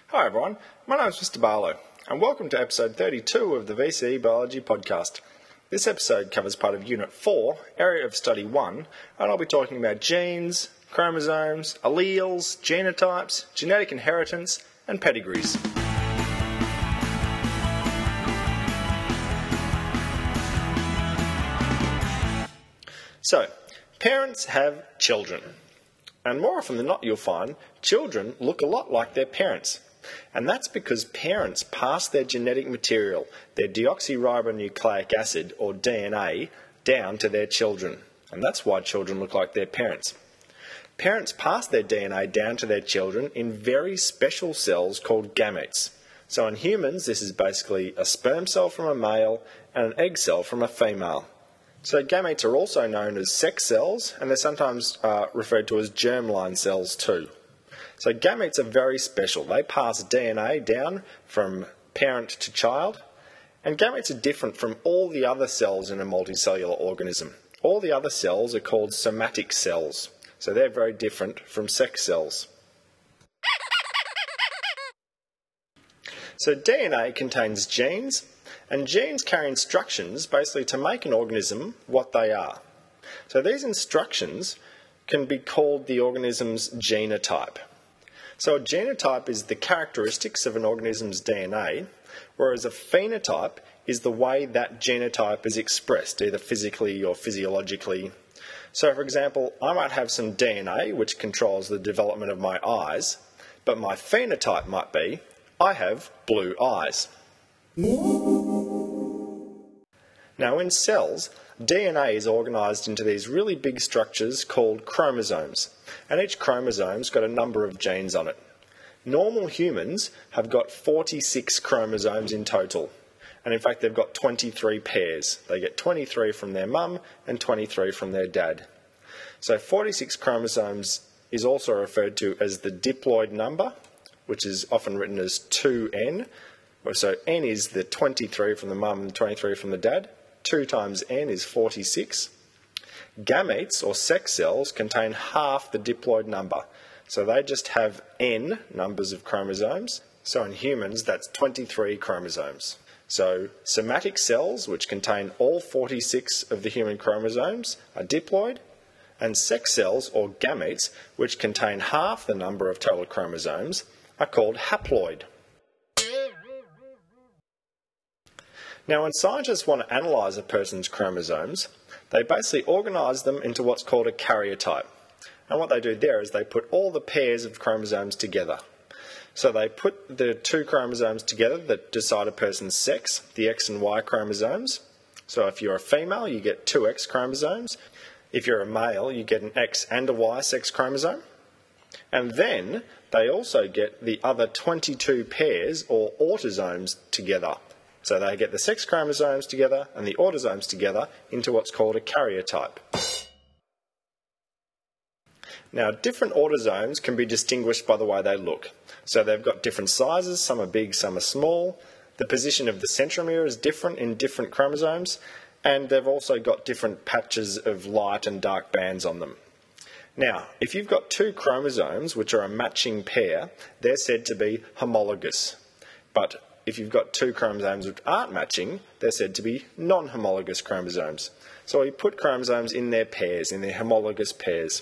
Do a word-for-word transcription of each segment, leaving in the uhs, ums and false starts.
Hi everyone, my name is Mister Barlow and welcome to episode thirty-two of the V C E Biology podcast. This episode covers part of Unit four, Area of Study one, and I'll be talking about genes, chromosomes, alleles, genotypes, genetic inheritance, and pedigrees. So, parents have children, and more often than not you'll find children look a lot like their parents. And that's because parents pass their genetic material, their deoxyribonucleic acid, or D N A, down to their children. And that's why children look like their parents. Parents pass their D N A down to their children in very special cells called gametes. So in humans, this is basically a sperm cell from a male and an egg cell from a female. So gametes are also known as sex cells, and they're sometimes uh, referred to as germline cells too. So gametes are very special. They pass D N A down from parent to child, and gametes are different from all the other cells in a multicellular organism. All the other cells are called somatic cells, so they're very different from sex cells. So D N A contains genes, and genes carry instructions basically to make an organism what they are. So these instructions can be called the organism's genotype. So a genotype is the characteristics of an organism's D N A, whereas a phenotype is the way that genotype is expressed, either physically or physiologically. So for example, I might have some D N A which controls the development of my eyes, but my phenotype might be, I have blue eyes. Now in cells, D N A is organised into these really big structures called chromosomes, and each chromosome's got a number of genes on it. Normal humans have got forty-six chromosomes in total, and in fact they've got twenty-three pairs. They get twenty-three from their mum and twenty-three from their dad. So forty-six chromosomes is also referred to as the diploid number, which is often written as two N. So N is the twenty-three from the mum and twenty-three from the dad. two times N is forty-six. Gametes, or sex cells, contain half the diploid number. So they just have N numbers of chromosomes. So in humans, that's twenty-three chromosomes. So somatic cells, which contain all forty-six of the human chromosomes, are diploid. And sex cells, or gametes, which contain half the number of total chromosomes, are called haploid. Now, when scientists want to analyse a person's chromosomes, they basically organise them into what's called a karyotype. And what they do there is they put all the pairs of chromosomes together. So they put the two chromosomes together that decide a person's sex, the X and Y chromosomes. So if you're a female, you get two X chromosomes. If you're a male, you get an X and a Y sex chromosome. And then they also get the other twenty-two pairs, or autosomes, together. So they get the sex chromosomes together and the autosomes together into what's called a karyotype. Now, different autosomes can be distinguished by the way they look. So they've got different sizes, some are big, some are small. The position of the centromere is different in different chromosomes, and they've also got different patches of light and dark bands on them. Now, if you've got two chromosomes which are a matching pair, they're said to be homologous. But if you've got two chromosomes which aren't matching, they're said to be non-homologous chromosomes. So we put chromosomes in their pairs, in their homologous pairs.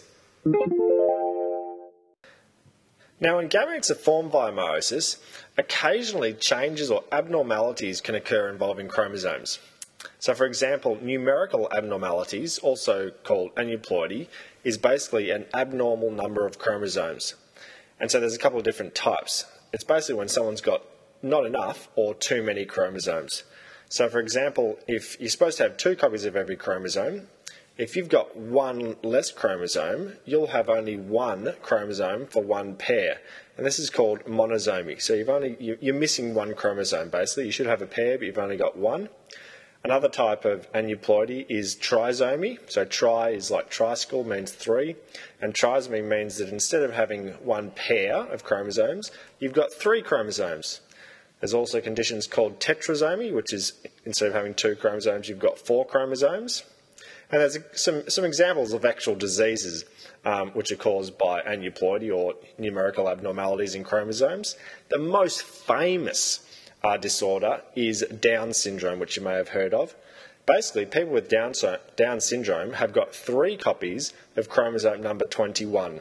Now, when gametes are formed via meiosis, occasionally changes or abnormalities can occur involving chromosomes. So, for example, numerical abnormalities, also called aneuploidy, is basically an abnormal number of chromosomes. And so there's a couple of different types. It's basically when someone's got not enough or too many chromosomes. So, for example, if you're supposed to have two copies of every chromosome, if you've got one less chromosome, you'll have only one chromosome for one pair. And this is called monosomy. So you've only, you're missing one chromosome, basically. You should have a pair, but you've only got one. Another type of aneuploidy is trisomy. So tri is like tricycle, means three. And trisomy means that instead of having one pair of chromosomes, you've got three chromosomes. There's also conditions called tetrasomy, which is instead of having two chromosomes, you've got four chromosomes. And there's some, some examples of actual diseases um, which are caused by aneuploidy or numerical abnormalities in chromosomes. The most famous uh, disorder is Down syndrome, which you may have heard of. Basically, people with Down, Down syndrome have got three copies of chromosome number twenty-one.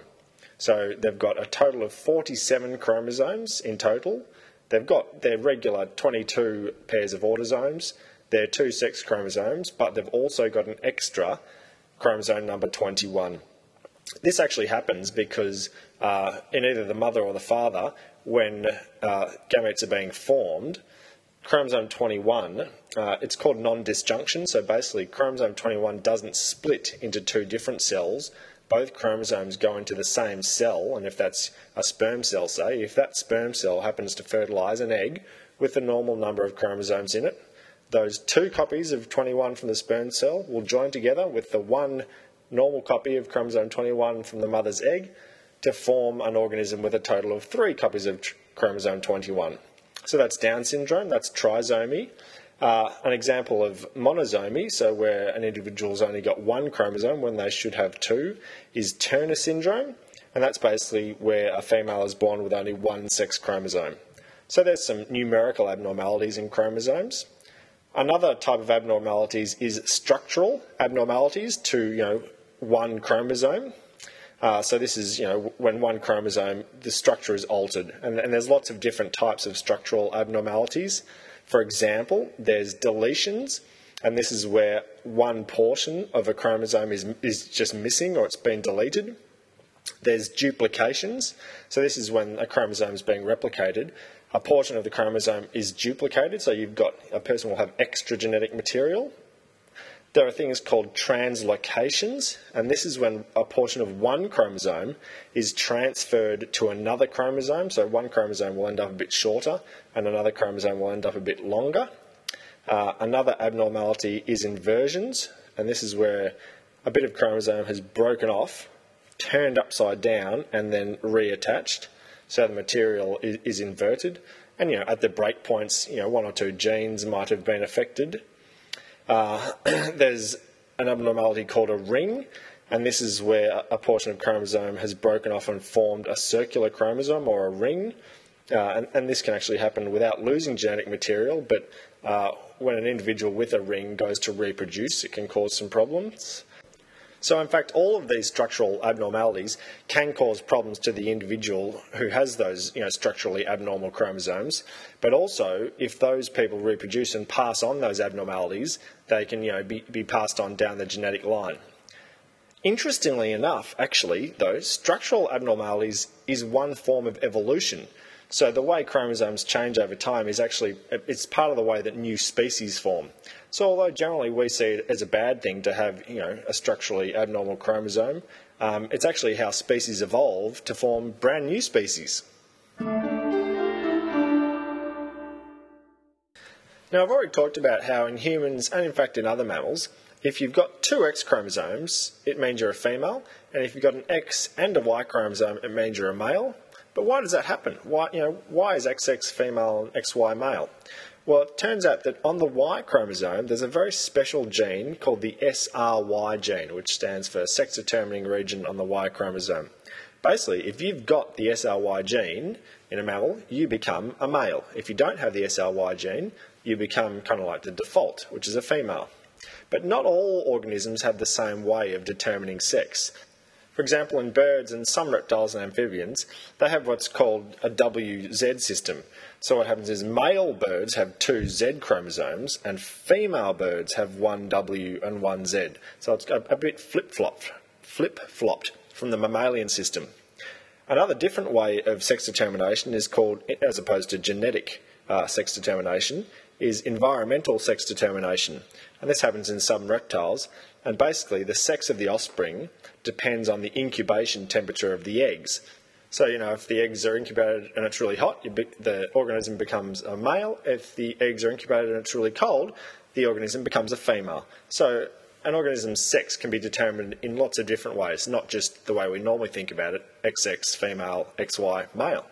So they've got a total of forty-seven chromosomes in total. They've got their regular twenty-two pairs of autosomes, their two sex chromosomes, but they've also got an extra chromosome number twenty-one. This actually happens because uh, in either the mother or the father, when uh, gametes are being formed, chromosome twenty-one, uh, it's called non-disjunction, so basically chromosome twenty-one doesn't split into two different cells. Both chromosomes go into the same cell, and if that's a sperm cell, say, if that sperm cell happens to fertilise an egg with the normal number of chromosomes in it, those two copies of twenty-one from the sperm cell will join together with the one normal copy of chromosome twenty-one from the mother's egg to form an organism with a total of three copies of chromosome twenty-one. So that's Down syndrome, that's trisomy. Uh, an example of monosomy, so where an individual's only got one chromosome when they should have two, is Turner syndrome, and that's basically where a female is born with only one sex chromosome. So there's some numerical abnormalities in chromosomes. Another type of abnormalities is structural abnormalities to, you know, one chromosome. Uh, so this is, you know, when one chromosome, the structure is altered, and, and there's lots of different types of structural abnormalities. For example, there's deletions, and this is where one portion of a chromosome is, is just missing or it's been deleted. There's duplications, so this is when a chromosome is being replicated. A portion of the chromosome is duplicated, so you've got, a person will have extra genetic material. There are things called translocations, and this is when a portion of one chromosome is transferred to another chromosome. So one chromosome will end up a bit shorter and another chromosome will end up a bit longer. Uh, another abnormality is inversions, and this is where a bit of chromosome has broken off, turned upside down and then reattached. So the material is, is inverted. And, you know, at the break points, you know, one or two genes might have been affected. Uh, there's an abnormality called a ring, and this is where a portion of chromosome has broken off and formed a circular chromosome or a ring. Uh, and, and this can actually happen without losing genetic material, but uh, when an individual with a ring goes to reproduce, it can cause some problems. So in fact, all of these structural abnormalities can cause problems to the individual who has those, you know, structurally abnormal chromosomes. But also, if those people reproduce and pass on those abnormalities, they can, you know, be, be passed on down the genetic line. Interestingly enough, actually, though, structural abnormalities is one form of evolution. So the way chromosomes change over time is actually, it's part of the way that new species form. So although generally we see it as a bad thing to have, you know, a structurally abnormal chromosome, um, it's actually how species evolve to form brand new species. Now, I've already talked about how in humans, and in fact in other mammals, if you've got two X chromosomes, it means you're a female, and if you've got an X and a Y chromosome, it means you're a male. But why does that happen? Why, you know, why is X X female and X Y male? Well, it turns out that on the Y chromosome, there's a very special gene called the S R Y gene, which stands for sex-determining region on the Y chromosome. Basically, if you've got the S R Y gene in a mammal, you become a male. If you don't have the S R Y gene, you become kind of like the default, which is a female. But not all organisms have the same way of determining sex. For example, in birds and some reptiles and amphibians, they have what's called a W Z system. So what happens is male birds have two Z chromosomes and female birds have one W and one Z. So it's a, a bit flip-flopped, flip-flopped from the mammalian system. Another different way of sex determination is called, as opposed to genetic uh, sex determination, is environmental sex determination. And this happens in some reptiles. And basically, the sex of the offspring depends on the incubation temperature of the eggs. So, you know, if the eggs are incubated and it's really hot, be, the organism becomes a male. If the eggs are incubated and it's really cold, the organism becomes a female. So an organism's sex can be determined in lots of different ways, not just the way we normally think about it, X X female, X Y male.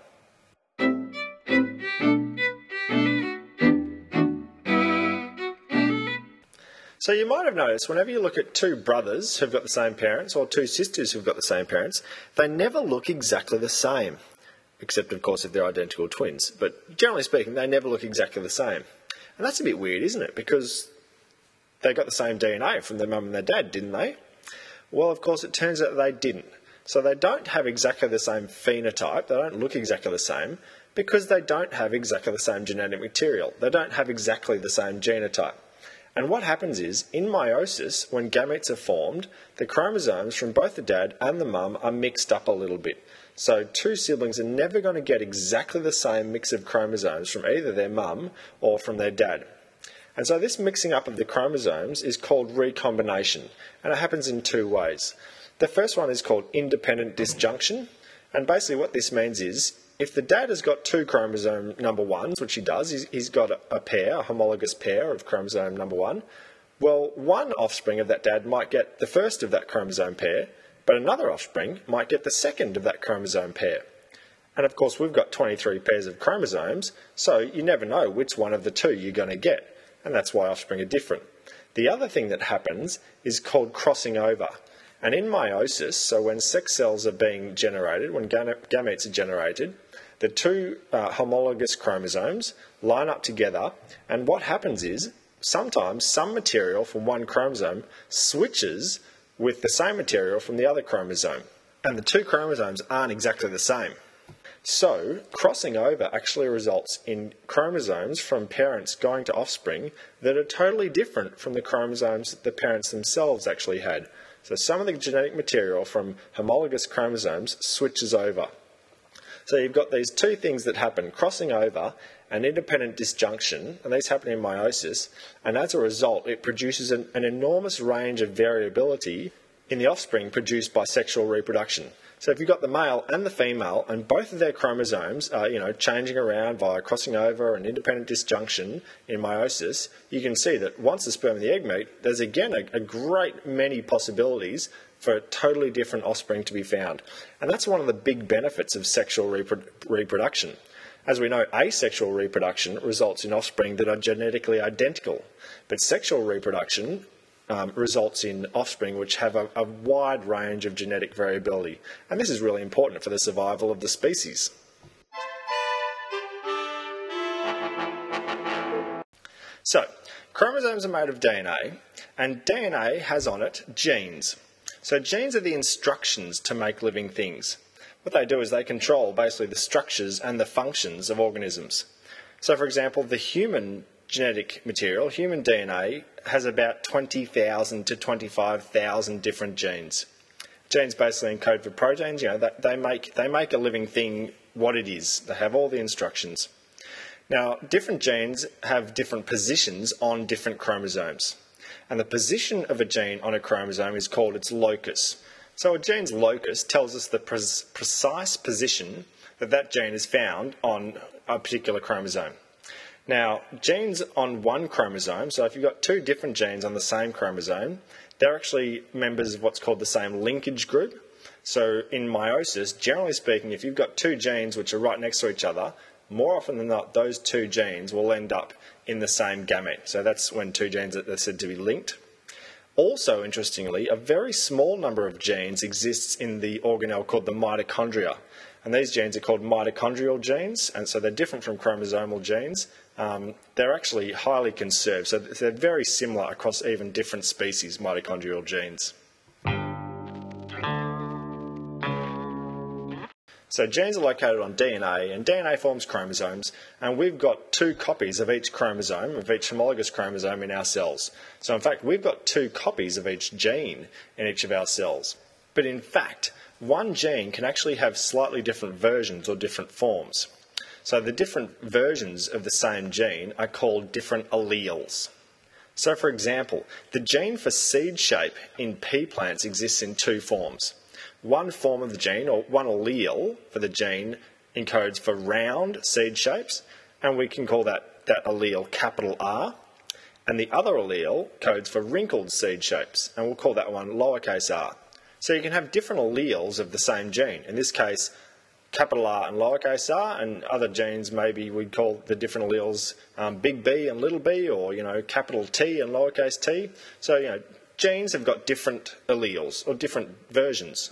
So you might have noticed whenever you look at two brothers who've got the same parents or two sisters who've got the same parents, they never look exactly the same. Except, of course, if they're identical twins. But generally speaking, they never look exactly the same. And that's a bit weird, isn't it? Because they got the same D N A from their mum and their dad, didn't they? Well, of course, it turns out they didn't. So they don't have exactly the same phenotype. They don't look exactly the same because they don't have exactly the same genetic material. They don't have exactly the same genotype. And what happens is, in meiosis, when gametes are formed, the chromosomes from both the dad and the mum are mixed up a little bit. So two siblings are never going to get exactly the same mix of chromosomes from either their mum or from their dad. And so this mixing up of the chromosomes is called recombination, and it happens in two ways. The first one is called independent disjunction, and basically what this means is, if the dad has got two chromosome number ones, which he does, he's, he's got a, a pair, a homologous pair of chromosome number one, well, one offspring of that dad might get the first of that chromosome pair, but another offspring might get the second of that chromosome pair. And of course, we've got twenty-three pairs of chromosomes, so you never know which one of the two you're going to get, and that's why offspring are different. The other thing that happens is called crossing over. And in meiosis, so when sex cells are being generated, when gametes are generated, the two uh, homologous chromosomes line up together, and what happens is, sometimes some material from one chromosome switches with the same material from the other chromosome, and the two chromosomes aren't exactly the same. So, crossing over actually results in chromosomes from parents going to offspring that are totally different from the chromosomes that the parents themselves actually had. So some of the genetic material from homologous chromosomes switches over. So you've got these two things that happen, crossing over and independent disjunction, and these happen in meiosis, and as a result it produces an, an enormous range of variability in the offspring produced by sexual reproduction. So if you've got the male and the female, and both of their chromosomes are, you know, changing around via crossing over and independent disjunction in meiosis, you can see that once the sperm and the egg meet, there's again a, a great many possibilities for a totally different offspring to be found. And that's one of the big benefits of sexual repro- reproduction. As we know, asexual reproduction results in offspring that are genetically identical, but sexual reproduction Um, results in offspring which have a, a wide range of genetic variability. And this is really important for the survival of the species. So, chromosomes are made of D N A, and D N A has on it genes. So genes are the instructions to make living things. What they do is they control basically the structures and the functions of organisms. So for example, the human genetic material, human D N A, has about twenty thousand to twenty-five thousand different genes. Genes basically encode for proteins, you know, that they make, they make a living thing what it is. They have all the instructions. Now, different genes have different positions on different chromosomes. And the position of a gene on a chromosome is called its locus. So a gene's locus tells us the pre- precise position that that gene is found on a particular chromosome. Now, genes on one chromosome, so if you've got two different genes on the same chromosome, they're actually members of what's called the same linkage group. So in meiosis, generally speaking, if you've got two genes which are right next to each other, more often than not, those two genes will end up in the same gamete. So that's when two genes are said to be linked. Also, interestingly, a very small number of genes exists in the organelle called the mitochondria. And these genes are called mitochondrial genes, and so they're different from chromosomal genes. Um, they're actually highly conserved, so they're very similar across even different species, mitochondrial genes. So genes are located on D N A, and D N A forms chromosomes, and we've got two copies of each chromosome, of each homologous chromosome in our cells. So in fact, we've got two copies of each gene in each of our cells. But in fact, one gene can actually have slightly different versions or different forms. So the different versions of the same gene are called different alleles. So for example, the gene for seed shape in pea plants exists in two forms. One form of the gene, or one allele for the gene, encodes for round seed shapes, and we can call that, that allele capital R. And the other allele codes for wrinkled seed shapes, and we'll call that one lowercase r. So you can have different alleles of the same gene. In this case, capital R and lowercase r, and other genes maybe we'd call the different alleles um, big B and little b, or, you know, capital T and lowercase t. So, you know, genes have got different alleles or different versions.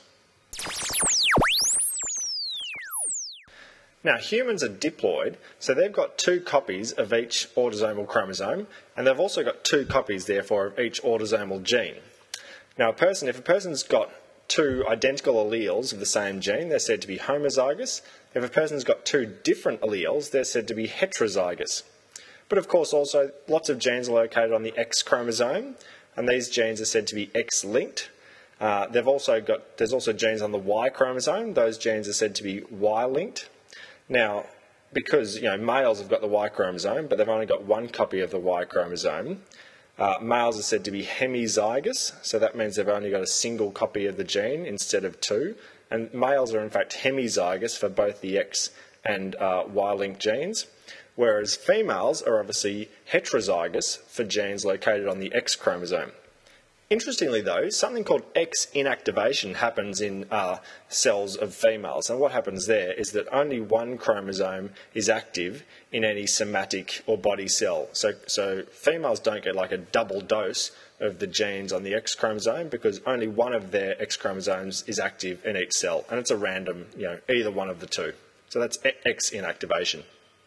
Now, humans are diploid, so they've got two copies of each autosomal chromosome, and they've also got two copies, therefore, of each autosomal gene. Now, a person, if a person's got two identical alleles of the same gene, they're said to be homozygous. If a person's got two different alleles, they're said to be heterozygous. But of course, also, lots of genes are located on the X chromosome, and these genes are said to be X-linked. Uh, they've also got, there's also genes on the Y chromosome. Those genes are said to be Y-linked. Now, because, you know, males have got the Y chromosome, but they've only got one copy of the Y chromosome, Uh, males are said to be hemizygous, so that means they've only got a single copy of the gene instead of two. And males are in fact hemizygous for both the X and uh, Y-linked genes, whereas females are obviously heterozygous for genes located on the X chromosome. Interestingly though, something called X inactivation happens in uh, cells of females, and what happens there is that only one chromosome is active in any somatic or body cell. So, so females don't get like a double dose of the genes on the X chromosome because only one of their X chromosomes is active in each cell, and it's a random, you know, either one of the two. So that's X inactivation.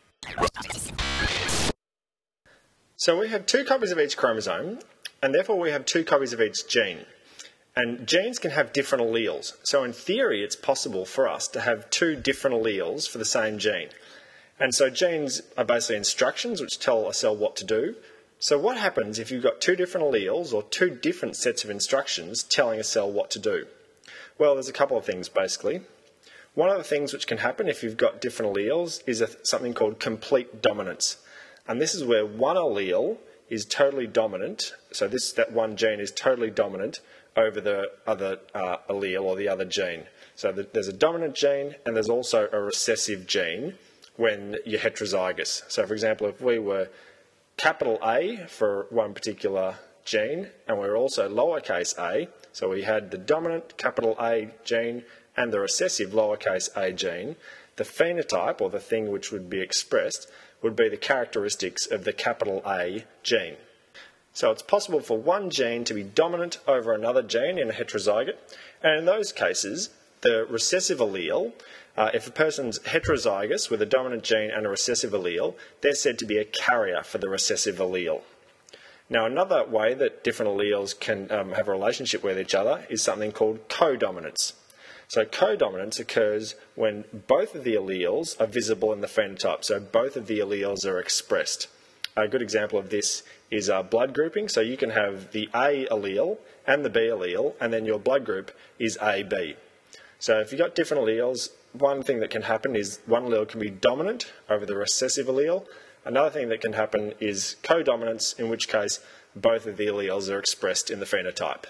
So we have two copies of each chromosome, and therefore we have two copies of each gene. And genes can have different alleles. So in theory, it's possible for us to have two different alleles for the same gene. And so genes are basically instructions which tell a cell what to do. So what happens if you've got two different alleles or two different sets of instructions telling a cell what to do? Well, there's a couple of things basically. One of the things which can happen if you've got different alleles is a, something called complete dominance. And this is where one allele is totally dominant, so this that one gene is totally dominant over the other uh, allele or the other gene. So the, there's a dominant gene and there's also a recessive gene when you're heterozygous. So for example, if we were capital A for one particular gene and we're also lowercase a, so we had the dominant capital A gene and the recessive lowercase a gene, the phenotype, or the thing which would be expressed, would be the characteristics of the capital A gene. So it's possible for one gene to be dominant over another gene in a heterozygote, and in those cases, the recessive allele, uh, if a person's heterozygous with a dominant gene and a recessive allele, they're said to be a carrier for the recessive allele. Now, another way that different alleles can um, have a relationship with each other is something called codominance. So codominance occurs when both of the alleles are visible in the phenotype, so both of the alleles are expressed. A good example of this is uh, blood grouping. So you can have the A allele and the B allele, and then your blood group is A B. So if you've got different alleles, one thing that can happen is one allele can be dominant over the recessive allele. Another thing that can happen is codominance, in which case both of the alleles are expressed in the phenotype.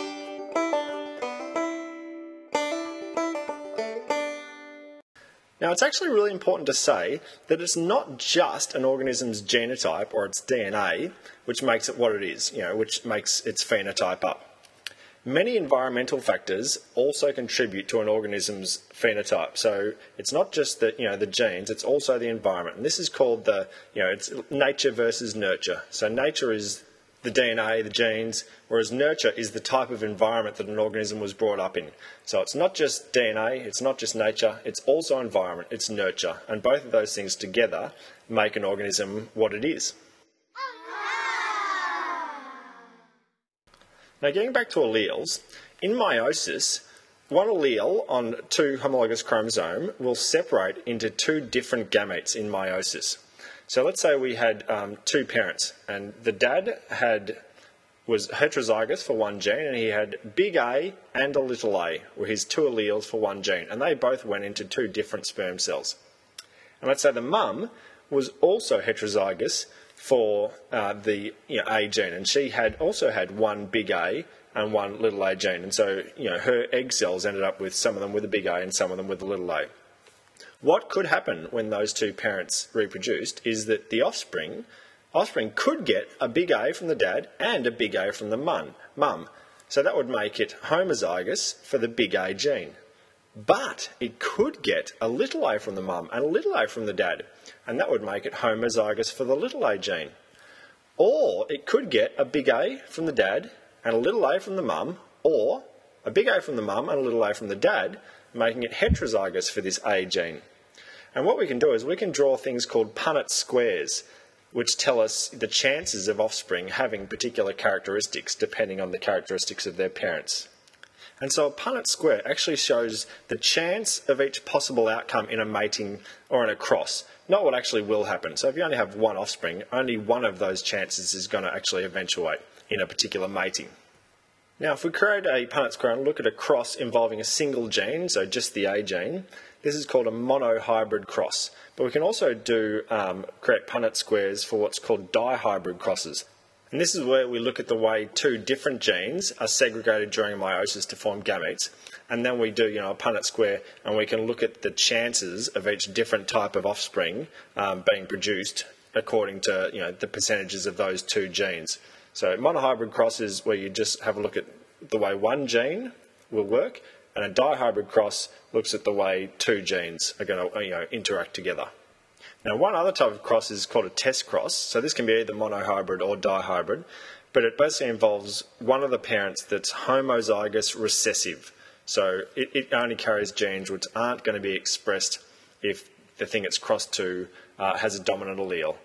Now, it's actually really important to say that it's not just an organism's genotype or its D N A which makes it what it is, you know, which makes its phenotype up. Many environmental factors also contribute to an organism's phenotype. So it's not just the, you know, the genes, it's also the environment. And this is called the, you know, it's nature versus nurture. So nature is the D N A, the genes, whereas nurture is the type of environment that an organism was brought up in. So it's not just D N A, it's not just nature, it's also environment, it's nurture. And both of those things together make an organism what it is. Now, getting back to alleles, in meiosis, one allele on two homologous chromosomes will separate into two different gametes in meiosis. So let's say we had um, two parents, and the dad had was heterozygous for one gene, and he had big A and a little a, were his two alleles for one gene, and they both went into two different sperm cells. And let's say the mum was also heterozygous for uh, the you know, A gene, and she had also had one big A and one little a gene, and so you know her egg cells ended up with some of them with a big A and some of them with a little a. What could happen when those two parents reproduced is that the offspring, offspring could get a big A from the dad and a big A from the mum. mum. So that would make it homozygous for the big A gene. But it could get a little a from the mum and a little a from the dad, and that would make it homozygous for the little a gene. Or it could get a big A from the dad and a little a from the mum, or a big A from the mum and a little a from the dad, making it heterozygous for this A gene. And what we can do is we can draw things called Punnett squares, which tell us the chances of offspring having particular characteristics depending on the characteristics of their parents. And so a Punnett square actually shows the chance of each possible outcome in a mating or in a cross, not what actually will happen. So if you only have one offspring, only one of those chances is going to actually eventuate in a particular mating. Now, if we create a Punnett square and look at a cross involving a single gene, so just the A gene, this is called a monohybrid cross. But we can also do um, create Punnett squares for what's called dihybrid crosses. And this is where we look at the way two different genes are segregated during meiosis to form gametes. And then we do, you know, a Punnett square, and we can look at the chances of each different type of offspring um, being produced according to, you know, the percentages of those two genes. So monohybrid cross is where you just have a look at the way one gene will work, and a dihybrid cross looks at the way two genes are going to, you know, interact together. Now, one other type of cross is called a test cross. So this can be either monohybrid or dihybrid, but it basically involves one of the parents that's homozygous recessive. So it, it only carries genes which aren't going to be expressed if the thing it's crossed to uh, has a dominant allele.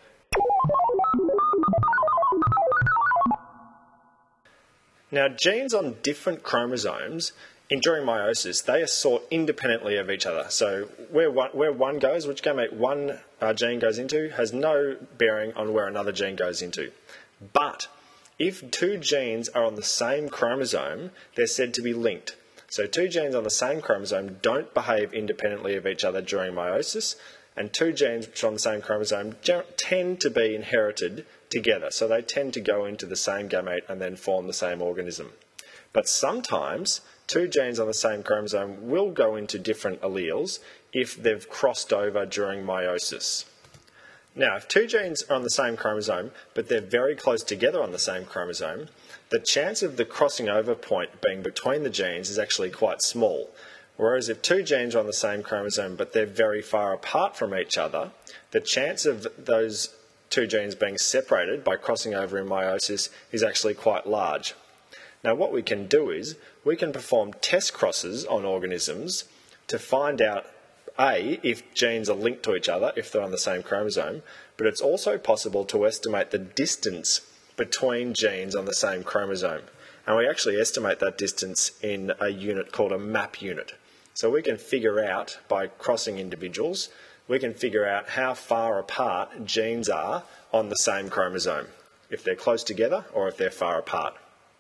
Now, genes on different chromosomes during meiosis, they are sought independently of each other. So where one, where one goes, which gamete one uh, gene goes into, has no bearing on where another gene goes into. But if two genes are on the same chromosome, they're said to be linked. So two genes on the same chromosome don't behave independently of each other during meiosis, and two genes which are on the same chromosome tend to be inherited together. So they tend to go into the same gamete and then form the same organism. But sometimes two genes on the same chromosome will go into different alleles if they've crossed over during meiosis. Now, if two genes are on the same chromosome, but they're very close together on the same chromosome, the chance of the crossing over point being between the genes is actually quite small. Whereas if two genes are on the same chromosome, but they're very far apart from each other, the chance of those two genes being separated by crossing over in meiosis is actually quite large. Now, what we can do is we can perform test crosses on organisms to find out, A, if genes are linked to each other, if they're on the same chromosome, but it's also possible to estimate the distance between genes on the same chromosome. And we actually estimate that distance in a unit called a map unit. So we can figure out, by crossing individuals, we can figure out how far apart genes are on the same chromosome, if they're close together or if they're far apart.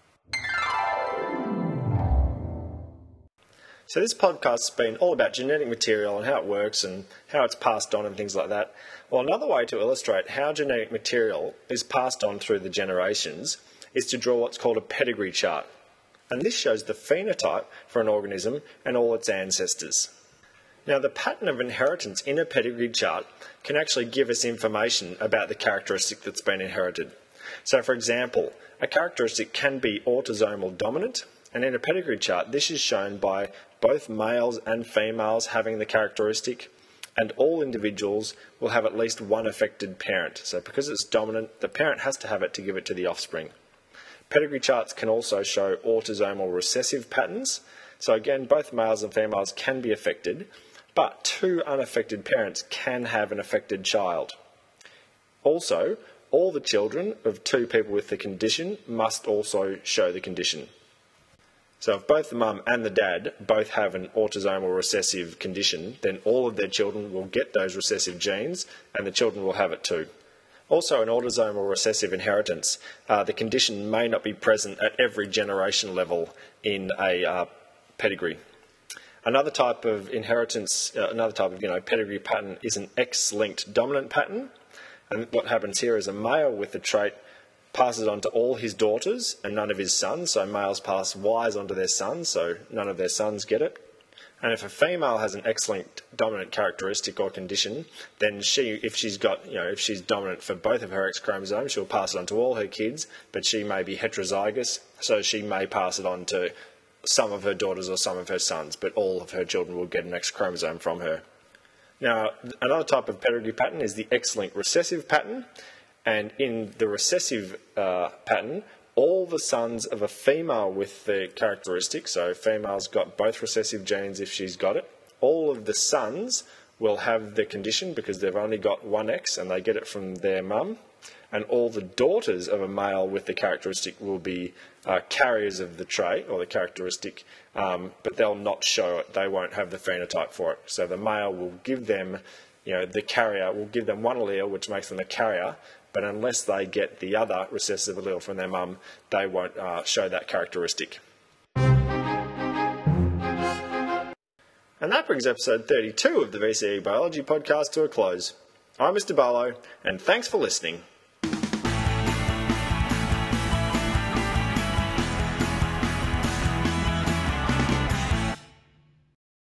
So this podcast's been all about genetic material and how it works and how it's passed on and things like that. Well, another way to illustrate how genetic material is passed on through the generations is to draw what's called a pedigree chart. And this shows the phenotype for an organism and all its ancestors. Now, the pattern of inheritance in a pedigree chart can actually give us information about the characteristic that's been inherited. So, for example, a characteristic can be autosomal dominant, and in a pedigree chart, this is shown by both males and females having the characteristic, and all individuals will have at least one affected parent. So because it's dominant, the parent has to have it to give it to the offspring. Pedigree charts can also show autosomal recessive patterns. So again, both males and females can be affected, but two unaffected parents can have an affected child. Also, all the children of two people with the condition must also show the condition. So if both the mum and the dad both have an autosomal recessive condition, then all of their children will get those recessive genes, and the children will have it too. Also, in autosomal recessive inheritance, uh, the condition may not be present at every generation level in a uh, pedigree. Another type of inheritance, uh, another type of you know pedigree pattern is an X-linked dominant pattern. And what happens here is a male with the trait passes on to all his daughters and none of his sons. So males pass Ys onto their sons, so none of their sons get it. And if a female has an X-linked dominant characteristic or condition, then she, if she's got, you know, if she's dominant for both of her X chromosomes, she'll pass it on to all her kids, but she may be heterozygous, so she may pass it on to some of her daughters or some of her sons, but all of her children will get an X chromosome from her. Now, another type of pedigree pattern is the X-linked recessive pattern, and in the recessive uh, pattern, all the sons of a female with the characteristic, so female's got both recessive genes if she's got it, all of the sons will have the condition because they've only got one X and they get it from their mum, and all the daughters of a male with the characteristic will be uh, carriers of the trait or the characteristic, um, but they'll not show it. They won't have the phenotype for it. So the male will give them, you know, the carrier will give them one allele, which makes them a carrier, but unless they get the other recessive allele from their mum, they won't uh, show that characteristic. And that brings episode thirty-two of the V C E Biology podcast to a close. I'm Mister Barlow, and thanks for listening.